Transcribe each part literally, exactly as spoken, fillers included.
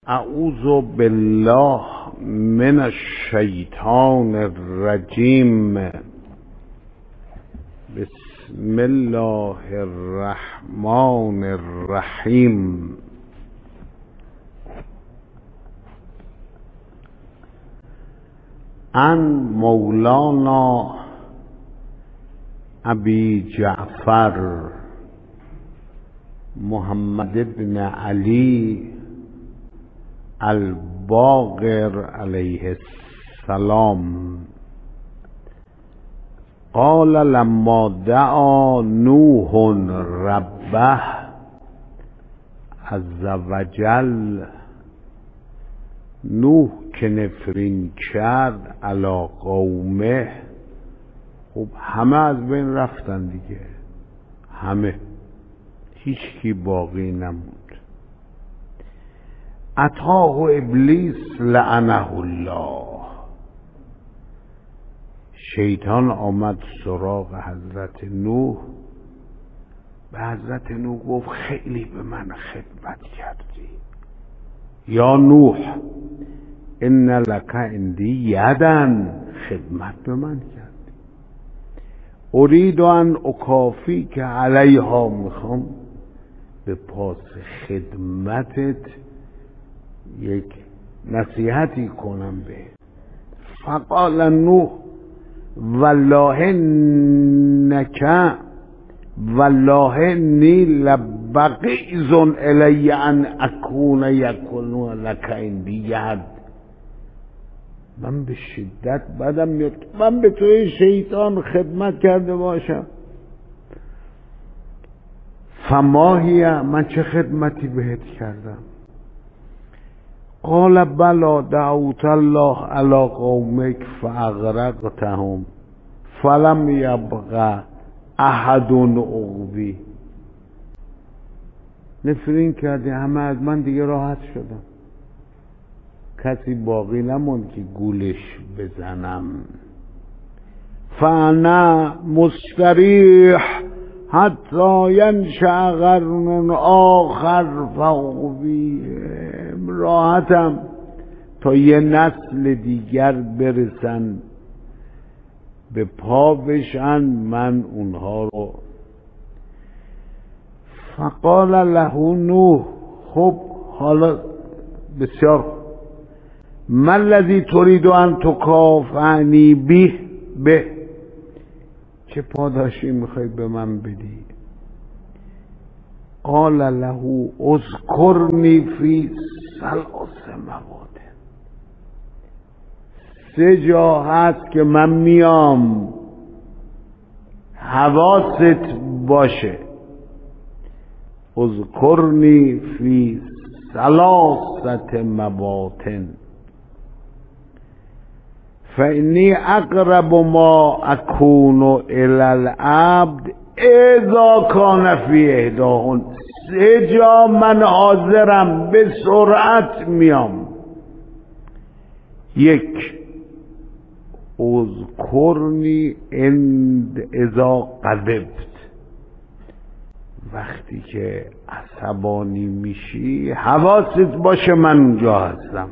اعوذ بالله من الشیطان الرجیم. بسم الله الرحمن الرحیم. عن مولانا ابی جعفر محمد بن علی الباقر علیه السلام قال لما دعا نوح ربه عز وجل، نوح که نفرین کرد علی قومه، خب همه از بین رفتن دیگه، همه، هیچ کی باقی نموند. اتاه ابلیس لعنه الله، شیطان آمد سراغ حضرت نوح، به حضرت نوح گفت خیلی به من خدمت کردی یا نوح، ان لک عندی یدن، خدمت به من کردی، ارید ان اکافی که علیها، میخوام به پاس خدمتت یک نصیحتی کنم به. فقال نوح والله نک والله نی لبغیظ الی ان اکون یکون لک عندی ید، من به شدت بدم میاد من به توی شیطان خدمت کرده باشم. فما هی، من چه خدمتی بهت کردم؟ قال بلا دعوت الله علی قومک فاغرقتهم فلم یبق احد عقبی، نفرین کردی همه از من دیگه راحت شدم، کسی باقی نموند که گولش بزنم. فانا مستریح حتی ینشأ قرن آخر فاغوی، راحتم تا یه نسل دیگر برسن به پا بشن، من اونها رو. فقال له نوح، خب حالا بسیار، ما الذی ترید ان تکافئنی به به، چه پاداشی میخوای به من بدی؟ قال له اذکرنی فی ثلاث مواطن، سه جا هست که من میام، حواست باشه. اذکرنی فی ثلاث مواطن فانی اقرب ما اکون الی العبد اذا کان فی احداهن، سه جا من حاضرم، به سرعت میام. یک، اذکرنی اند اذا غضبت، وقتی که عصبانی میشی حواست باشه من اونجا هستم،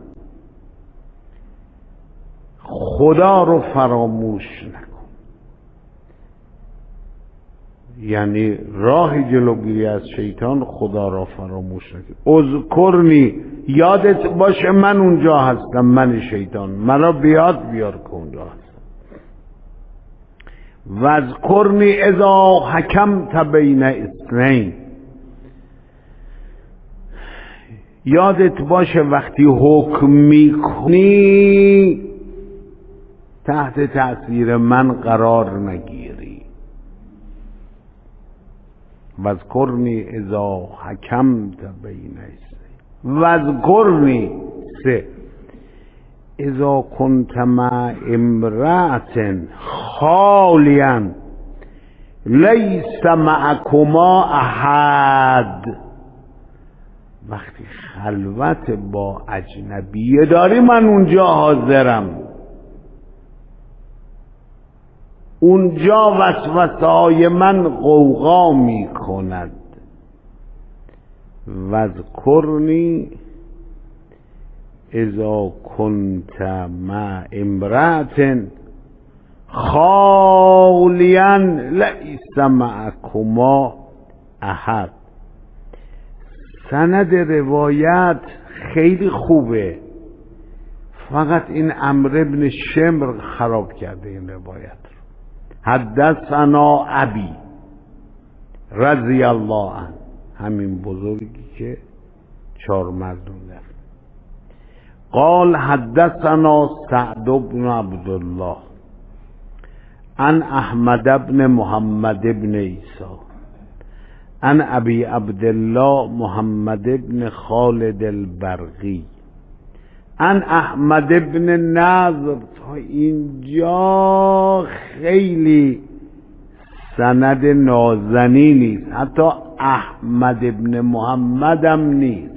خدا رو فراموش نکن. یعنی راهی جلوگیری از شیطان، خدا را فراموش نکن. اذکرنی، یادت باشه من اونجا هستم، من شیطان، مرا بیاد بیار که اونجا هستم. واذکرنی اذا حکمت بین اثنین، یادت باشه وقتی حکم میکنی تحت تأثیر من قرار نگیری. واذکرنی اذا حکمت بین اثنین. واذکرنی، سه، اذا کنت مع امرأة خالیا لیس معکما احد، وقتی خلوت با اجنبیه داری من اونجا حاضرم، اونجا وسوسه های من غوغا می کند. واذکرنی اذا کنت مع امرأة خالیا لیس معکما احد. سند روایت خیلی خوبه، فقط این عمرو ابن شمر خراب کرده این روایت رو. حدثنا ابی رضی الله عنه، همین بزرگی که چهار مردم رفت. قال حدثنا سعد بن عبدالله عن احمد بن محمد بن عیسی عن ابی عبدالله محمد بن خالد البرقی عن احمد بن نضر. تا اینجا خیلی سند نازنی نیست، حتی احمد بن محمد هم نیست،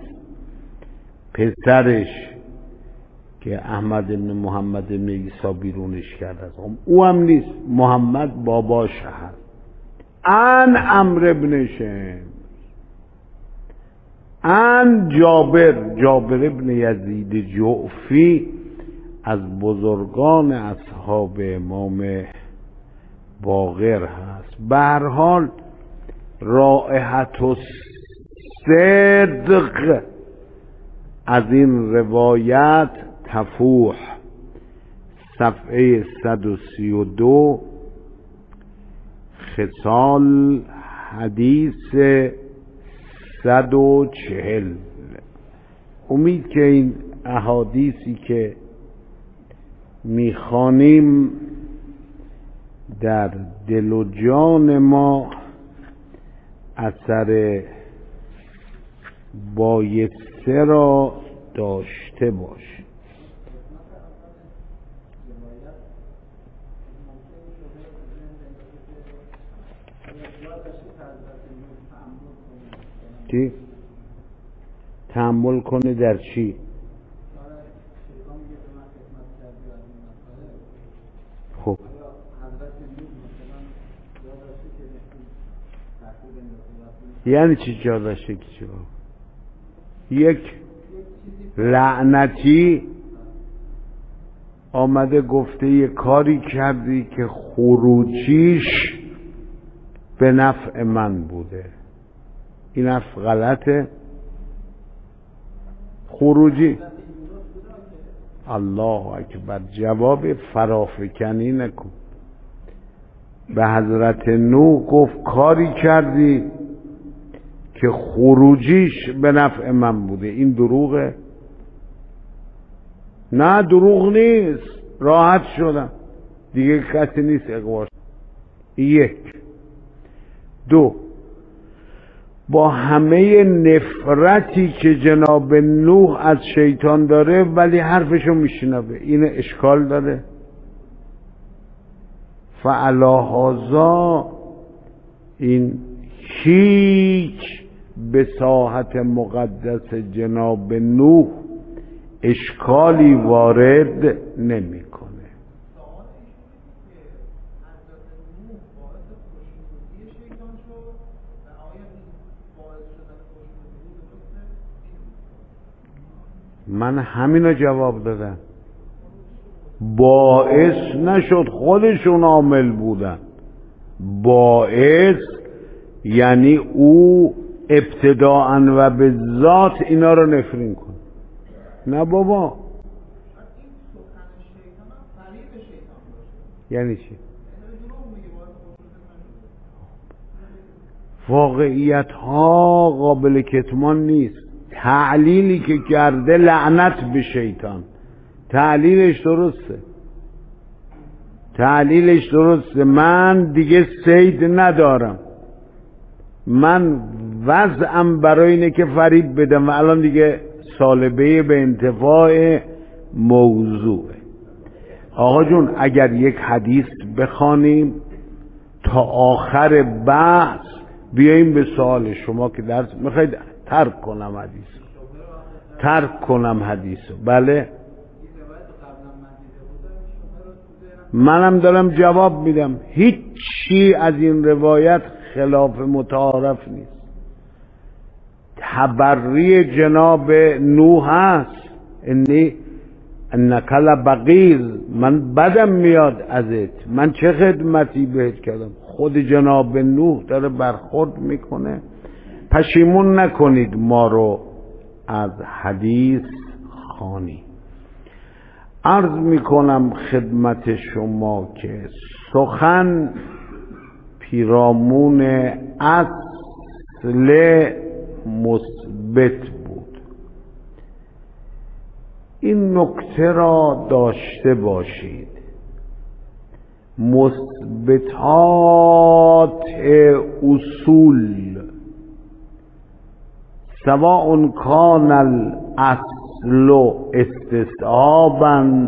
پسرش که احمد بن محمد بن عیسی بیرونش کرده او هم نیست، محمد باباش هست. ان عمرو بن شمر ان جابر جابر ابن یزید جعفی از بزرگان اصحاب امام باقر هست. به هر حال رائحت الصدق از این روایت تفوح صفحه صد و سی و دو، خصال حدیث صد و چهل. امید که این احادیثی که میخوانیم در دل و جان ما اثر بایسته را داشته باشه. چی؟ تأمل کنه در چی؟ خب یعنی چی جا داشته که چی؟ یک لعنتی آمده گفته یه کاری کردی که خروجیش به نفع من بوده، این حرف غلطه؟ خروجی الله اکبر، جواب فرافکنی نکن. به حضرت نوح گفت کاری کردی که خروجیش به نفع من بوده، این دروغه؟ نه دروغ نیست، راحت شدم دیگه کسی نیست اقوار. یک. دو، با همه نفرتی که جناب نوح از شیطان داره ولی حرفشو میشنوه، این اشکال داره؟ فعلا هذا این هیچ به ساحت مقدس جناب نوح اشکالی وارد نمیکنه. من همینو جواب دادم، باعث نشد، خودشون عامل بودن. باعث یعنی او ابتداءً و به ذات اینا رو نفرین کن. نه بابا، یعنی چی؟ واقعیت ها قابل کتمان نیست. تعلیلی که کرده لعنت به شیطان، تعلیلش درسته، تعلیلش درسته. من دیگه صید ندارم، من وضعم برای اینه که فریب بدم و الان دیگه سالبه به انتفاع موضوعه. آقا جون اگر یک حدیث بخوانیم تا آخر بحث بیاییم به سوال شما که درس میخواید ترک کنم حدیثو، ترک کنم حدیثو. بله منم دارم جواب میدم، هیچی از این روایت خلاف متعارف نیست. تبری جناب نوح هست، انی انک لبغیض، من بدم میاد ازت، من چه خدمتی بهت کردم. خود جناب نوح داره برخورد میکنه. پشیمون نکنید ما رو از حدیث خانی. عرض میکنم خدمت شما که سخن پیرامون اصل مثبت بود. این نکته را داشته باشید، مثبتات اصول سواء کان الاصل استصحابا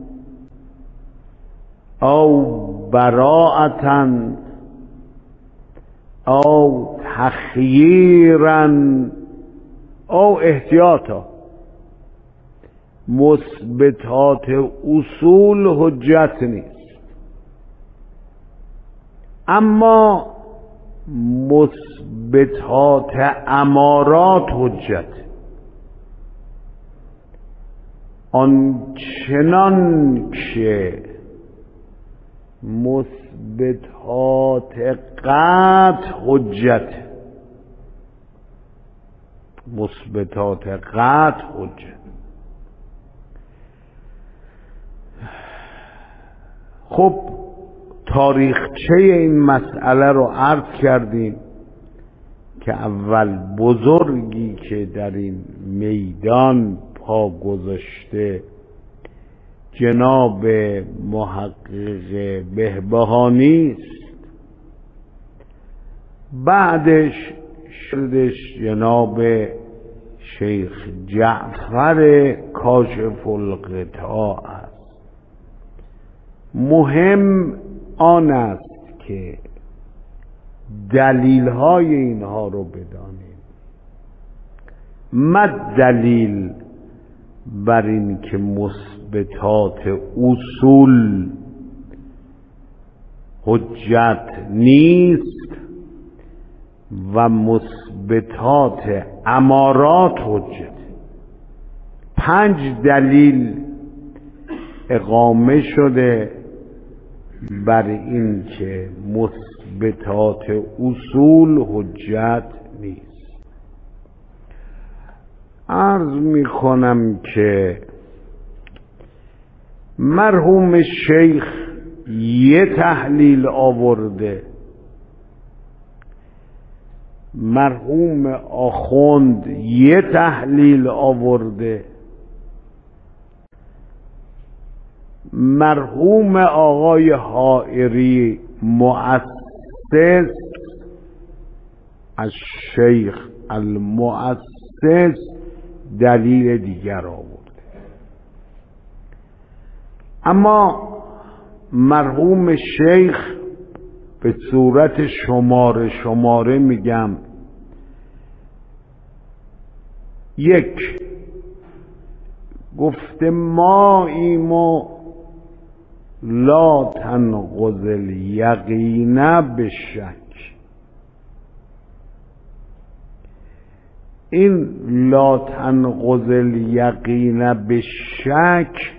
او براءتا او تخییرا او احتیاطا. مثبتات اصول حجت نیست، اما مثبتات امارات حجت. آنچنان که مثبتات قطع حجت، مثبتات قطع حجت. خب تاریخچه این مسئله رو عرض کردیم که اول بزرگی که در این میدان پا گذاشته جناب محقق بهبهانی است، بعدش شدش جناب شیخ جعفر کاشف الغطاء است. مهم آن است که دلیل های اینها رو بدانیم. ما دلیل بر این که مثبتات اصول حجت نیست و مثبتات امارات حجت. پنج دلیل اقامه شده بر این که مثبتات اصول حجت نیست. عرض می کنم که مرحوم شیخ یه تحلیل آورده، مرحوم آخوند یه تحلیل آورده، مرحوم آقای حائری مؤسس از شیخ المؤسس دلیل دیگر آورده. اما مرحوم شیخ به صورت شماره شماره میگم: یک، گفته ما ایمو لا تنقض الیقین بالشک. این لا تنقض الیقین بالشک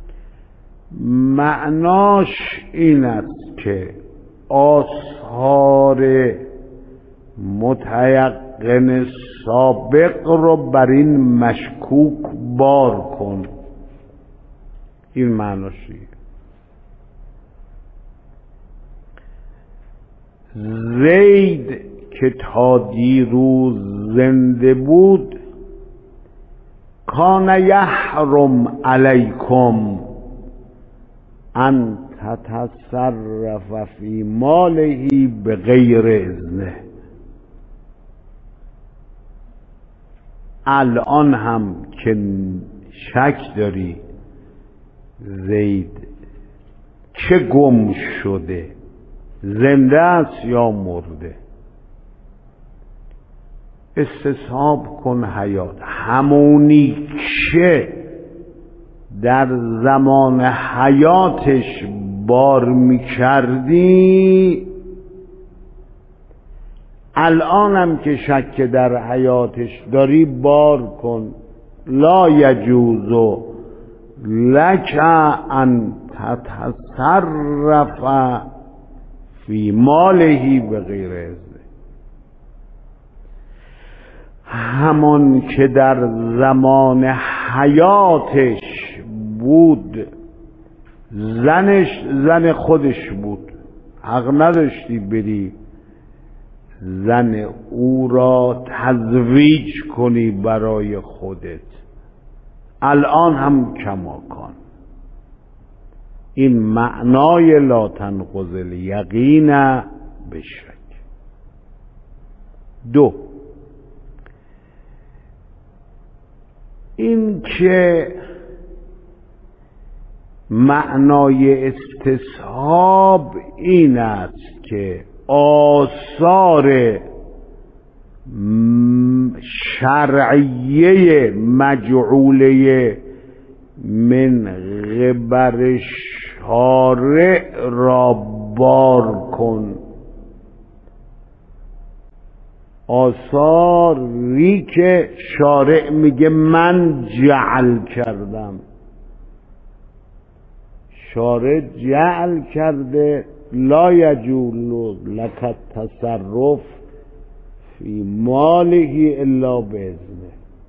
معناش این است که آثار متیقن سابق رو بر این مشکوک بار کن. این معناشیه. زید که تا دیروز زنده بود کان یحرم علیکم ان تتصرف فی ماله بغیر اذنه. الان هم که شک داری زید چه گم شده، زنده است یا مرده، استصحاب کن حیات. همونی که در زمان حیاتش بار میکردی الانم که شک در حیاتش داری بار کن. لا یجوز لک ان تتصرف فی ماله به غیر اذنه. همان که در زمان حیاتش بود، زنش زن خودش بود، حق نداشتی بری زن او را تزویج کنی برای خودت. الان هم کماکان. این معنای لا تنقض الیقین بشک. دو، این که معنای استصحاب این است که آثار شرعیه مجعوله من قبل شارع را بار کن. آثاری که شارع میگه من جعل کردم، شارع جعل کرده لا یجوز لک التصرف فی ماله الا باذنه.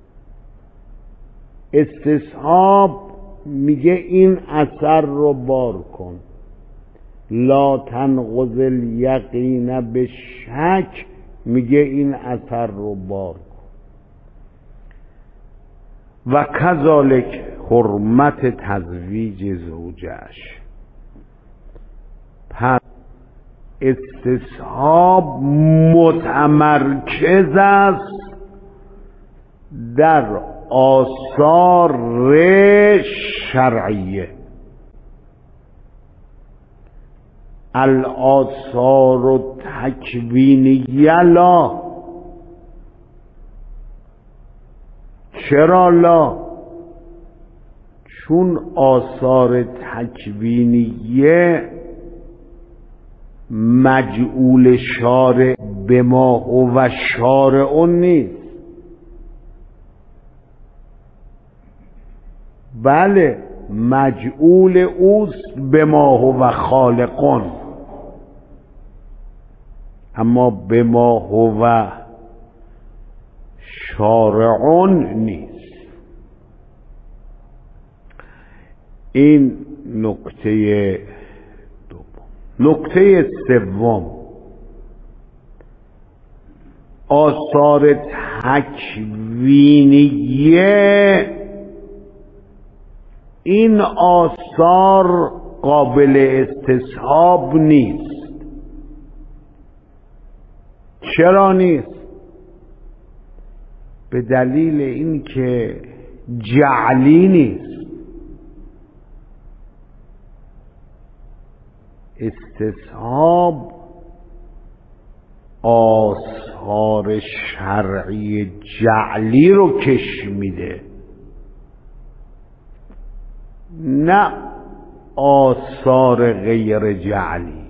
استصحاب میگه این اثر رو بار کن. لا تنقض الیقین به شک میگه این اثر رو بار کن. و کذالک حرمت تزویج زوجش. پس استصحاب متمرکز است در آثار شرعیه. الآثار تکوینیه لا. چرا لا؟ چون آثار تکوینیه مجعول شارع به ما و شارع نیست. بله مجعول اوست به ما و خالقون، اما به ما و شارعون نیست. این نکته دوم. نکته سوم، آثار تکوینیه این آثار قابل استصحاب نیست. چرا نیست؟ به دلیل اینکه جعلی نیست. استصحاب آثار شرعی جعلی رو کش میده، نه آثار غیر جعلی.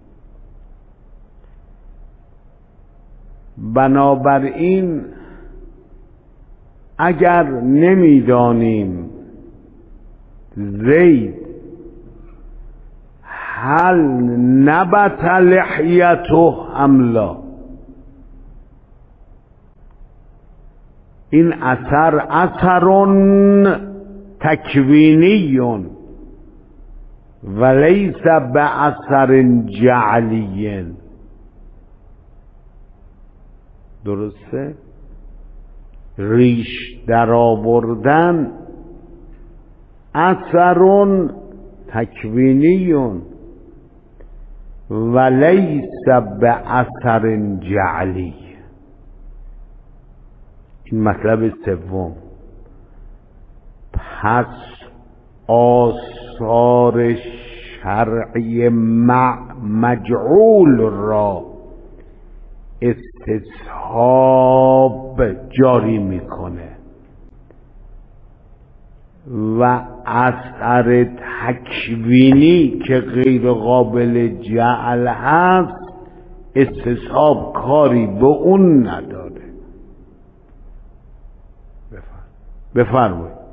بنابراین اگر نمیدانیم زید هل نبت لحیته ام لا، این اثر اثرون تکوینیون ولیس به اثر جعلی. درسته؟ ریش در آوردن اثرون تکوینیون ولیس به اثر جعلی. این مطلب سوم. پس آثار شرعی مجعول را استصحاب جاری میکنه و اثر تکوینی که غیر قابل جعل هست استصحاب کاری به اون نداره. بفرم. بفرمایید.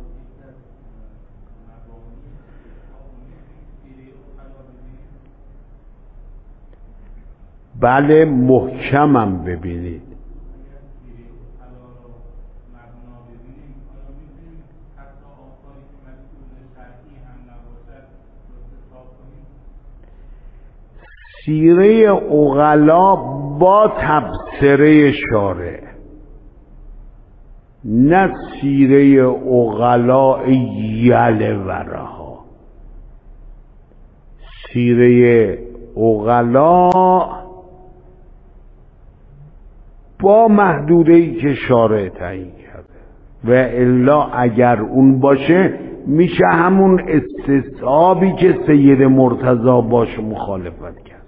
بله محکمم ببینید. سیره عقلا با تبصره شارع، نه سیره عقلا یلورها. سیره عقلا با محدوده‌ای که شارع تعیین کرده و الا اگر اون باشه میشه همون استصحابی که سید مرتضی باش مخالفت کرد،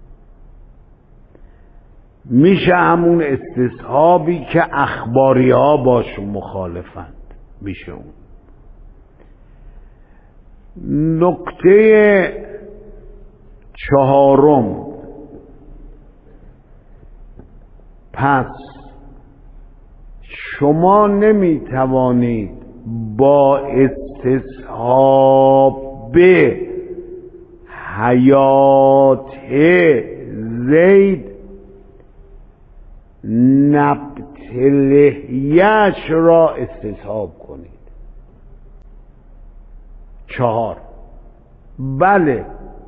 میشه همون استصحابی که اخباری ها باش مخالفند، میشه اون. نکته چهارم، پس شما نمیتوانید با استصحاب حیات زید نبت لحیه‌اش را استصحاب کنید. چهار، بله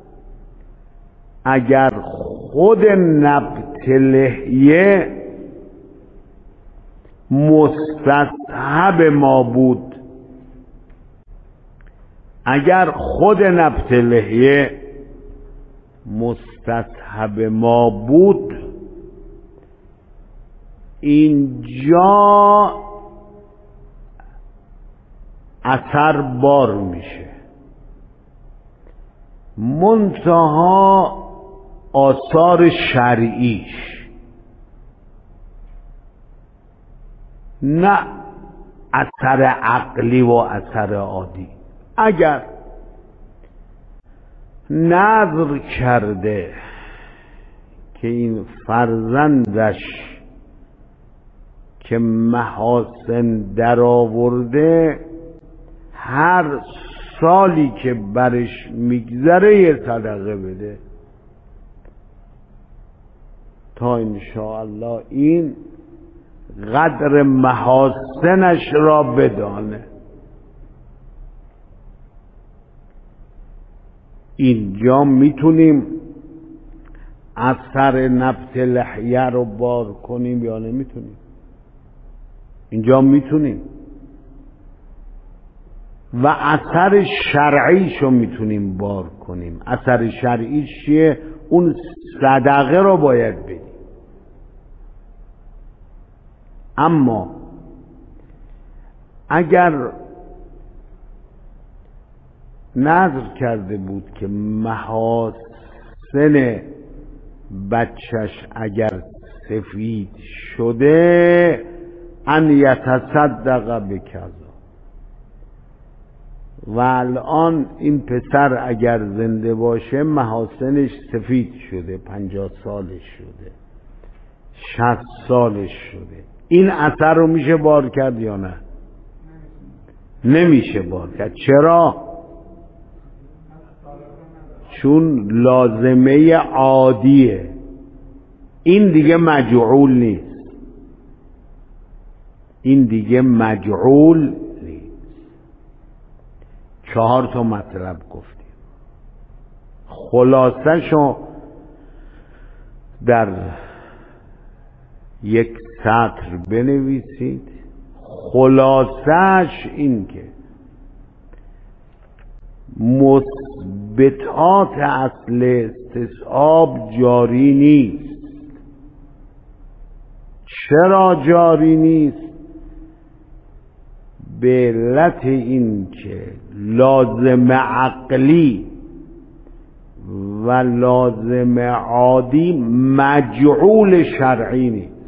اگر خود نبت لحیه مستصحب ما بود، اگر خود نبت لحیه مستصحب ما بود، اینجا اثر بار میشه. منتها آثار شرعیش، نه اثر عقلی و اثر عادی. اگر نذر کرده که این فرزندش که محاسن در آورده هر سالی که برش میگذره یه صدقه بده تا انشاءالله این قدر محاسنش را بدانه. اینجا میتونیم اثر نبت لحیه رو بار کنیم یا نمیتونیم؟ اینجا میتونیم. و اثر شرعیشو میتونیم بار کنیم. اثر شرعیش چیه؟ اون صدقه رو باید بدیم. اما اگر نذر کرده بود که محاسن بچهش اگر سفید شده ان یتصدق بکذا، و الان این پسر اگر زنده باشه محاسنش سفید شده، پنجاه سالش شده، شصت سالش شده، این اثر رو میشه بار کرد یا نه؟ نمیشه بار کرد. چرا؟ چون لازمه عادیه، این دیگه مجعول نیست، این دیگه مجعول نیست. چهار تا مطلب گفتیم، خلاصه شو در یک سطر بنویسید. خلاصش این که مثبتات اصل استصحاب جاری نیست. چرا جاری نیست؟ به علت این که لازم عقلی و لازم عادی مجعول شرعی نیست.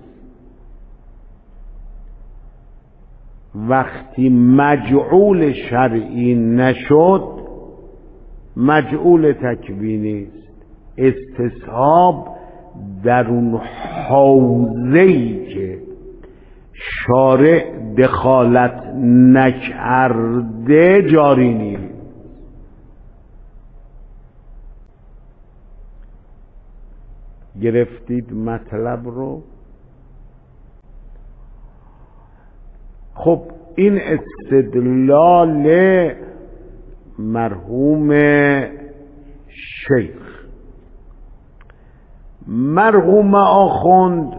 وقتی مجعول شرعی نشد مجعول تکوینی است. استصحاب در اون حوزه‌ای که شارع دخالت نکرده جاری نیست. گرفتید مطلب رو؟ خب این استدلال مرحوم شیخ. مرحوم آخوند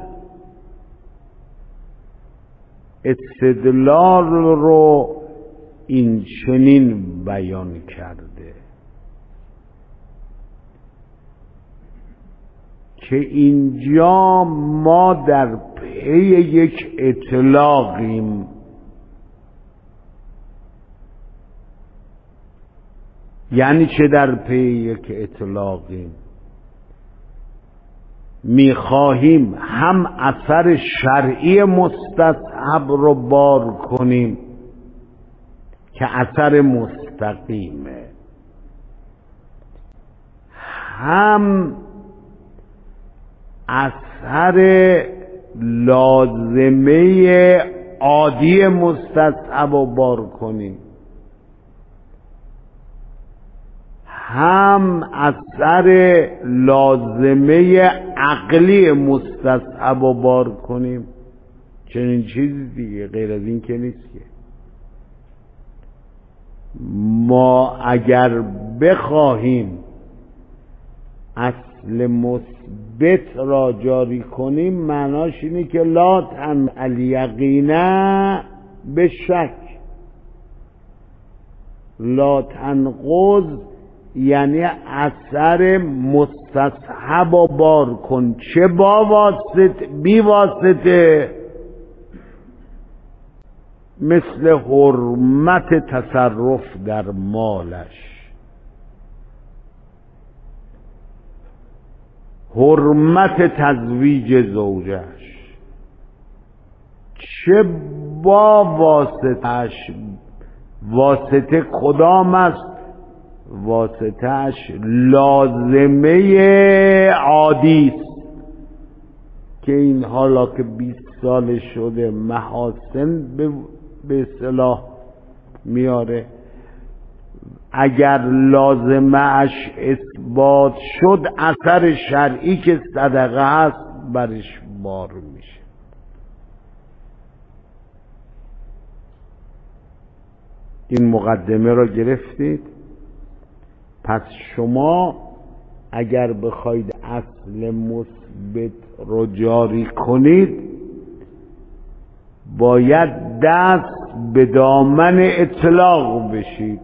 استدلال رو این چنین بیان کرده که اینجا ما در پی یک اطلاقیم، یعنی چه در پی یک اطلاقیم؟ میخواهیم هم اثر شرعی مستصحب رو بار کنیم که اثر مستقیمه، هم اثر لازمه عادی مستصحب رو بار کنیم، هم اثر لازمه عقلی مستصحب رو بار کنیم. چنین چیزی دیگه غیر از این که نیست که ما اگر بخواهیم اصل مثبت را جاری کنیم معناش اینه که لا تن الیقینه به شک، لا تنقض یعنی اثر مستصحب و بار کن، چه با واسطه بی واسطه، مثل حرمت تصرف در مالش، حرمت تزویج زوجش، چه با واسطهش. واسطه کدام است؟ واسطهش لازمه عادی است که این حالا که بیست سال شده محاسن به اصطلاح میاره. اگر لازمهش اثبات شد اثر شرعی که صدقه هست برش بار میشه. این مقدمه را گرفتید؟ پس شما اگر بخواید اصل مثبت رو جاری کنید باید دست به دامن اطلاق بشید.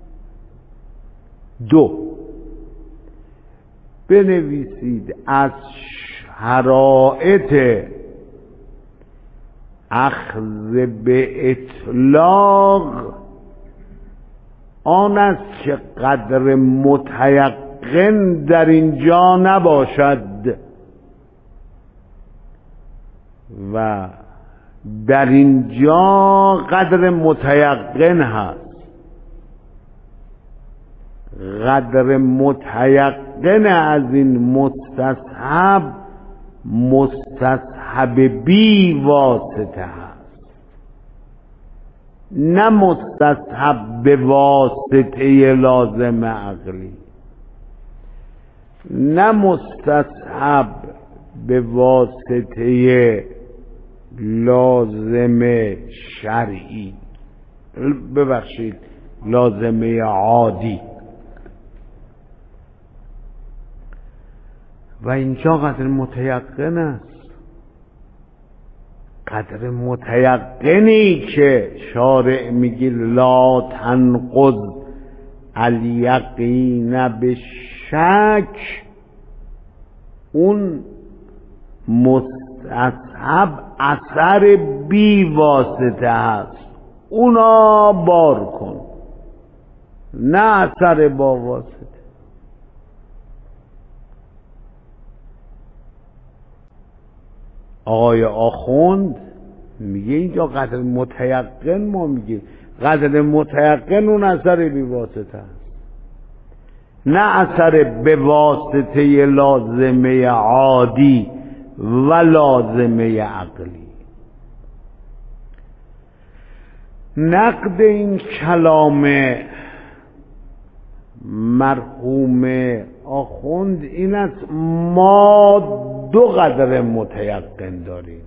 دو، بنویسید از شرایط اخذ به اطلاق آن است که قدر متیقن در اینجا نباشد و در اینجا قدر متیقن هست. قدر متیقن از این مستصحب مستصحب بی واسطه هست، نه مستصحب به واسطه لازم عقلی، نه مستصحب به واسطه لازم شرعی، ببخشید لازمه عادی. و اینجا قدر متیقن است، قدر متیقنی که شارع میگه لا تنقض الیقین به شک، اون مستصحب اثر بی واسطه هست، اونا بار کن، نه اثر با واسطه. آقای آخوند میگه اینجا قدر متیقن، ما میگیم قدر متیقن اون اثر بی واسطه است، نه اثر به واسطه لازمه عادی و لازمه عقلی. نقد این کلام مرحوم آخوند این است ما دو قدر متیقن داریم.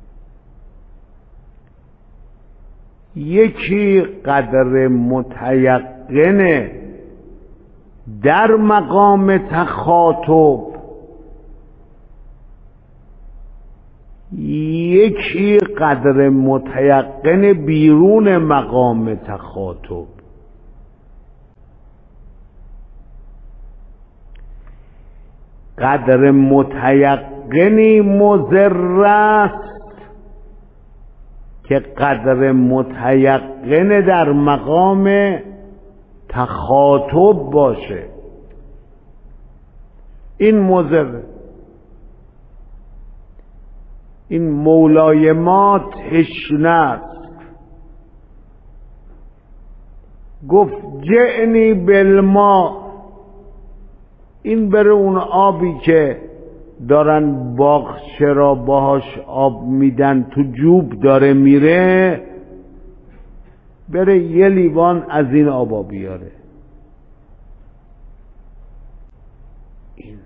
یکی قدر متیقن در مقام تخاطب، یکی قدر متیقن بیرون مقام تخاطب. قدر متیقنی مضر است که قدر متیقن در مقام تخاطب باشه، این مضر. این مولای ما تشنه است، گفت جعنی بالماء، این بره اون آبی که دارن باغچه را باهاش آب میدن تو جوب داره میره، بره یه لیوان از این آبا بیاره. این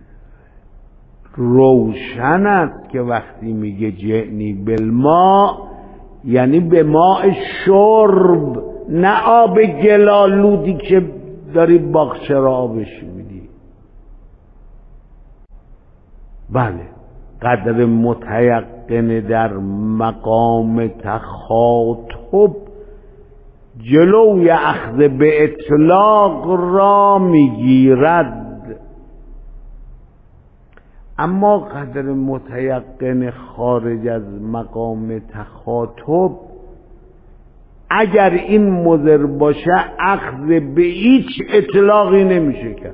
روشن است که وقتی میگه جعنی بالماء یعنی به ماء شرب، نه آب گلالودی که داری باغچه را آبش میدی. بله، قدر متیقن در مقام تخاطب جلوی اخذ به اطلاق را میگیرد، اما قدر متیقن خارج از مقام تخاطب اگر این مضر باشه اخذ به هیچ اطلاقی نمیشه کرد.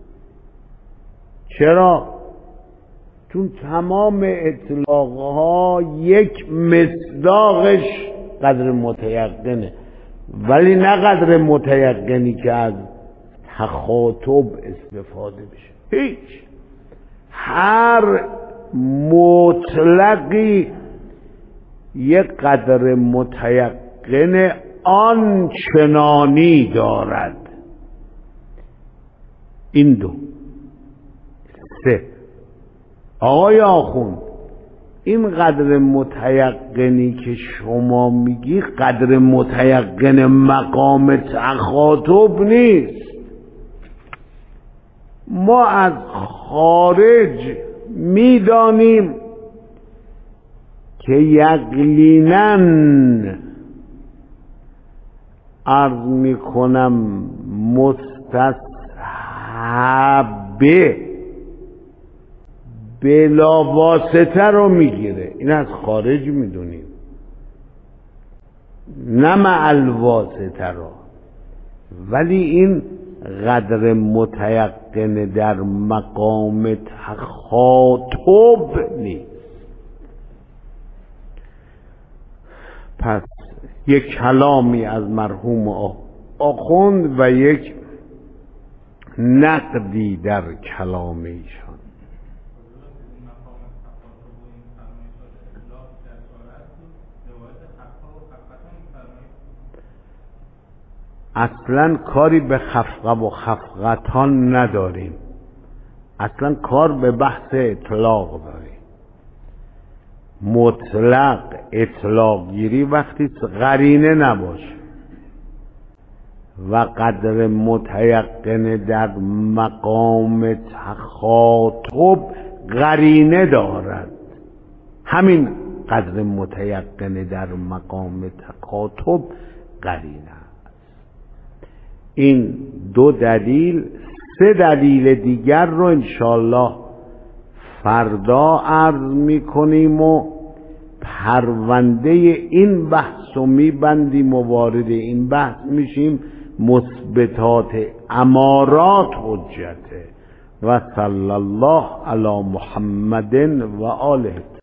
چرا؟ چون تمام اطلاقها یک مصداقش قدر متیقنه، ولی نه قدر متیقنی که از تخاطب استفاده بشه. هیچ، هر مطلقی یک قدر متیقن آنچنانی دارد. این دو. سه، آقای آخوند، این قدر متیقنی که شما میگی قدر متیقن مقام تخاطب نیست. ما از خارج میدانیم که یقینا عرض میکنم مستصحبه بلا واسطه رو میگیره، این از خارج میدونیم، نه مع الواسطه رو. ولی این قدر متیقن در مقام تخاطب نیست. پس یک کلامی از مرحوم آخوند و یک نقدی در کلام ایشان. اصلا کاری به خفقه و خفقتان نداریم، اصلا کار به بحث اطلاق داریم. مطلق اطلاق گیری وقتی قرینه نباشه و قدر متیقن در مقام تخاطب قرینه دارد. همین قدر متیقن در مقام تخاطب قرینه. این دو دلیل، سه دلیل دیگر رو انشالله فردا عرض میکنیم و پرونده این بحث رو میبندیم و وارد این بحث میشیم. مثبتات امارات حجته. و صلی الله علی محمد و آله.